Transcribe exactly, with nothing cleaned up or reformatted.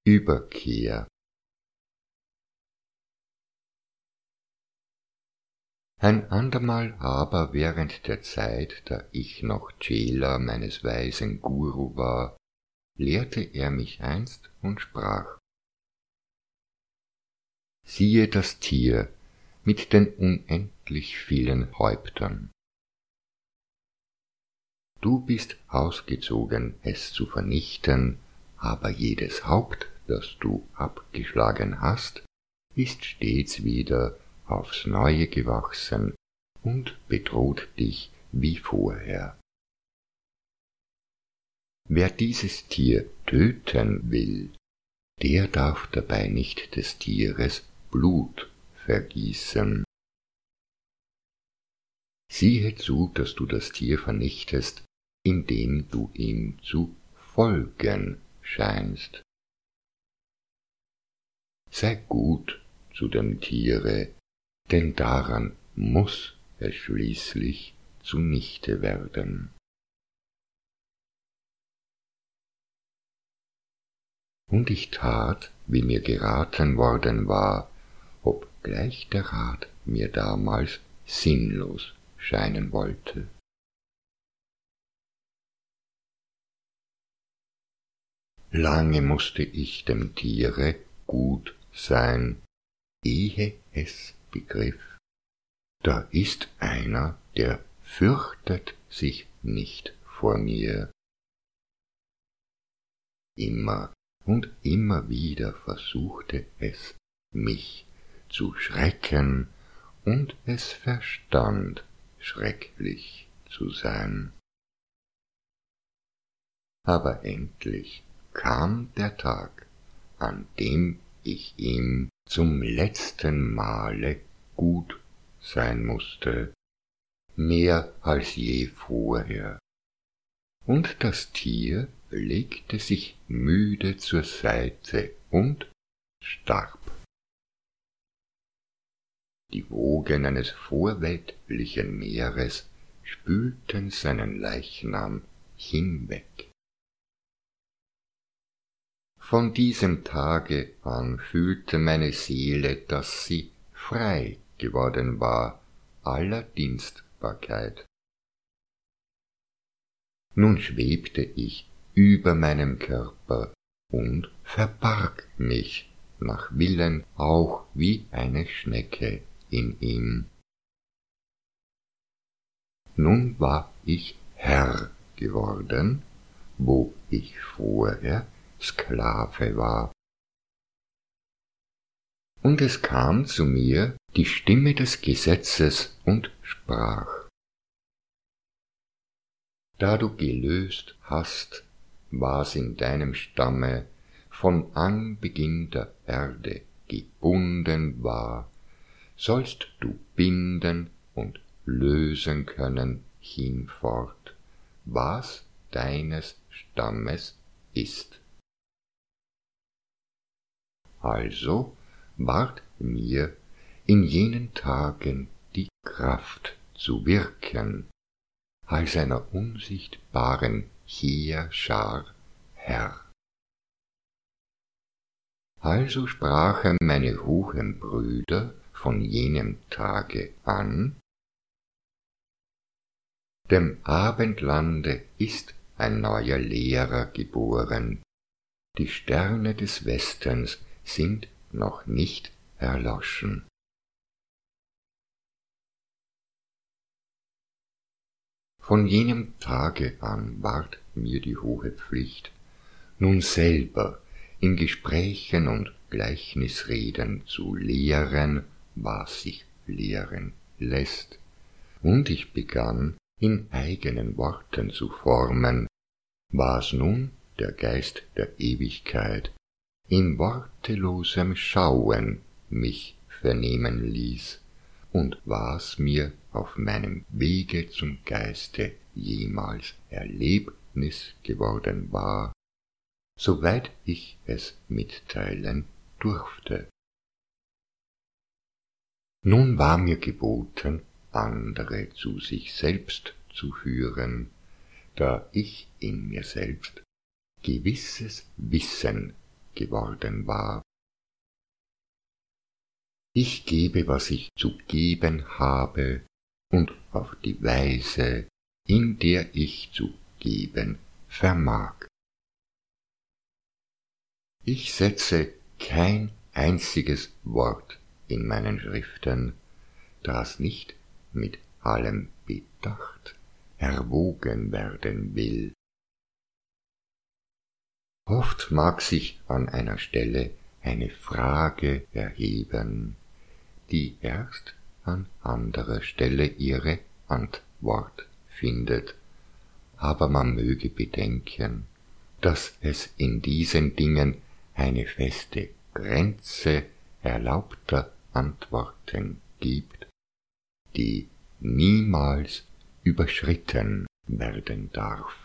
Überkehr. Ein andermal aber während der Zeit, da ich noch Chela meines weisen Guru war, lehrte er mich einst und sprach: Siehe das Tier mit den unendlich vielen Häuptern. Du bist ausgezogen, es zu vernichten, aber jedes Haupt, das du abgeschlagen hast, ist stets wieder aufs Neue gewachsen und bedroht dich wie vorher. Wer dieses Tier töten will, der darf dabei nicht des Tieres Blut vergießen. Siehe zu, dass du das Tier vernichtest, indem du ihm zu folgen scheinst. Sei gut zu dem Tiere, denn daran muß es schließlich zunichte werden. Und ich tat, wie mir geraten worden war, obgleich der Rat mir damals sinnlos scheinen wollte. Lange mußte ich dem Tiere gut sein, ehe es begriff, da ist einer, der fürchtet sich nicht vor mir. Immer und immer wieder versuchte es, mich zu schrecken, und es verstand, schrecklich zu sein. Aber endlich kam der Tag, an dem ich ihm zum letzten Male gut sein mußte, mehr als je vorher. Und das Tier legte sich müde zur Seite und starb. Die Wogen eines vorweltlichen Meeres spülten seinen Leichnam hinweg. Von diesem Tage an fühlte meine Seele, dass sie frei geworden war aller Dienstbarkeit. Nun schwebte ich über meinem Körper und verbarg mich nach Willen auch wie eine Schnecke in ihm. Nun war ich Herr geworden, wo ich vorher Sklave war. Und es kam zu mir die Stimme des Gesetzes und sprach: Da du gelöst hast, was in deinem Stamme von Anbeginn der Erde gebunden war, sollst du binden und lösen können hinfort, was deines Stammes ist. Also ward mir in jenen Tagen die Kraft zu wirken, als einer unsichtbaren Heerschar Herr. Also sprachen meine hohen Brüder von jenem Tage an: Dem Abendlande ist ein neuer Lehrer geboren, die Sterne des Westens sind noch nicht erloschen. Von jenem Tage an ward mir die hohe Pflicht, nun selber in Gesprächen und Gleichnisreden zu lehren, was sich lehren lässt, und ich begann in eigenen Worten zu formen, was nun der Geist der Ewigkeit in wortelosem Schauen mich vernehmen ließ, und was mir auf meinem Wege zum Geiste jemals Erlebnis geworden war, soweit ich es mitteilen durfte. Nun war mir geboten, andere zu sich selbst zu führen, da ich in mir selbst gewisses Wissen geworden war. Ich gebe, was ich zu geben habe, und auf die Weise, in der ich zu geben vermag. Ich setze kein einziges Wort in meinen Schriften, das nicht mit allem Bedacht erwogen werden will. Oft mag sich an einer Stelle eine Frage erheben, die erst an anderer Stelle ihre Antwort findet, aber man möge bedenken, dass es in diesen Dingen eine feste Grenze erlaubter Antworten gibt, die niemals überschritten werden darf.